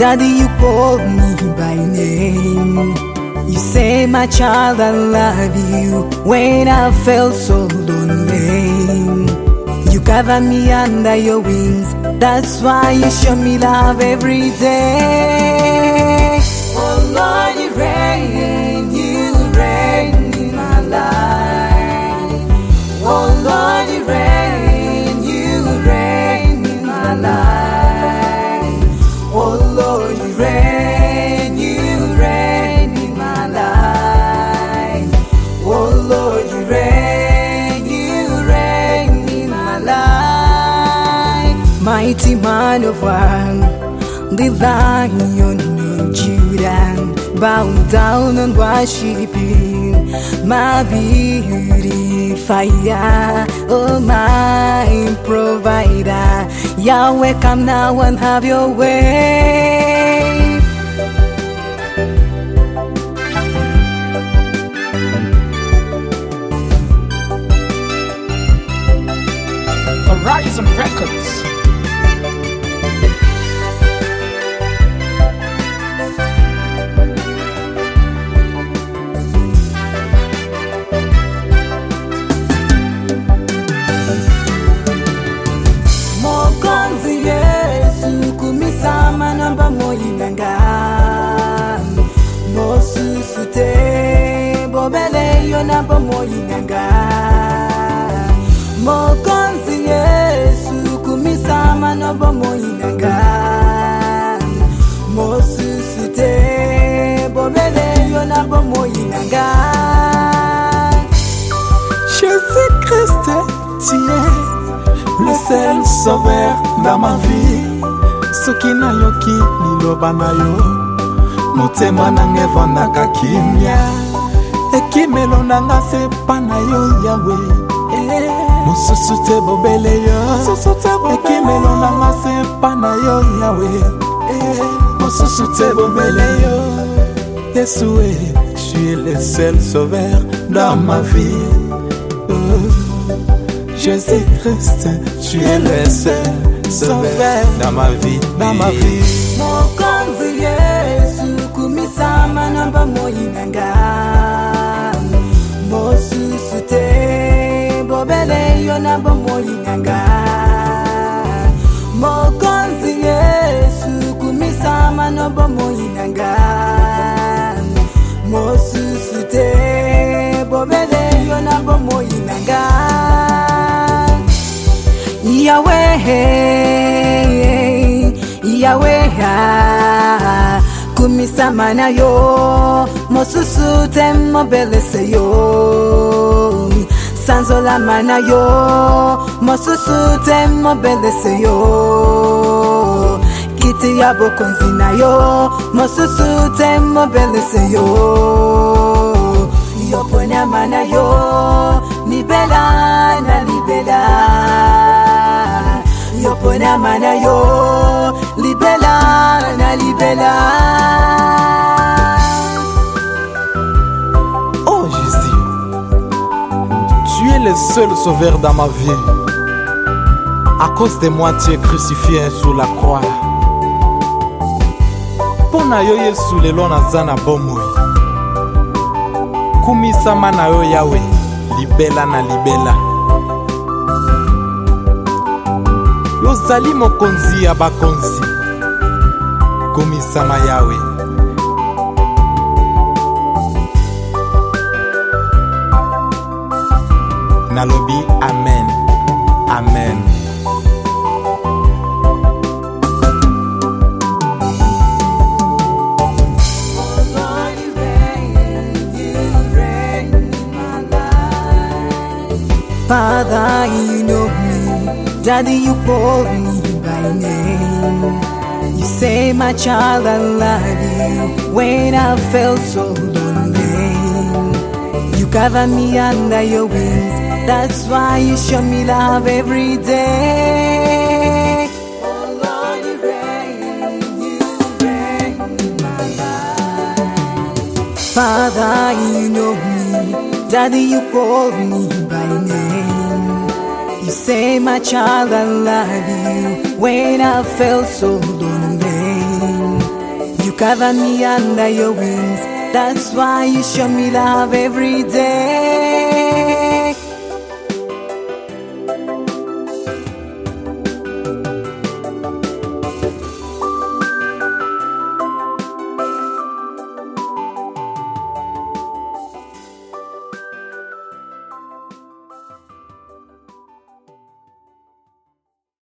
Daddy, you called me by name. You say, my child, I love you. When I felt so lonely, you cover me under your wings. That's why you show me love every day. Oh Lord, you reign in my life. Oh Lord, you reign in my life. Oh Lord, you reign in my life. Oh Lord, you reign in my life. Mighty man of war, the Lion of Judah, bow down and worship you, my beautifier, oh my provider. Yahweh, come now and have your way. Horizon Records. Namba moyinanga no susute bobele yo namba moyinanga mokonzi Yesu kumisama namba moyinanga mo susute bobele yo namba moyinanga. Jésus-Christ, tu es le seul sauveur dans ma vie. Soki na yoki liloba na yo motema nanga evandaka kimia ekimelo nanga sepa na yo Yawe mosusu te bobele yo ekimelo nanga sepa na yo Yawe mosusu te bobele yo Yeshua, tu es le seul sauveur dans ma vie. Jésus-Christ, tu es le seul sauveur dans ma vie, dans ma vie. Mokonzi Yesu kumisama namba moyinanga mosusute bobele yo namba moyinanga mokonzi Yesu kumisama namba moyinanga mosusute bobele yo namba moyinanga. Yahweh, Yahweh, kumisama na yo mosusu temo belese yo sanzola mana yo mosusu temo belese yo kiti ya bokonzi na yo mosusu temo belese yo yopona mana yo libela na libela yopona mana yo libela na libela. Oh Jésus, tu es le seul sauveur dans ma vie. À cause de moi tu es crucifié sur la croix. Pona yo Yesu lelo naza na bomoi kumisama na yo Yawe libela na libela. Yozali mokonzi ya bakonzi kumisama Yawe. Nalobi amen, amen. Father, you know me. Daddy, you called me by name. You say, my child, I love you. When I felt so lonely, you cover me under your wings. That's why you show me love every day. Oh Lord, you reign in my life. Father, you know me. Daddy, you called me by name. You say, my child, I love you. When I felt so lonely, cover me under your wings. That's why you show me love every day.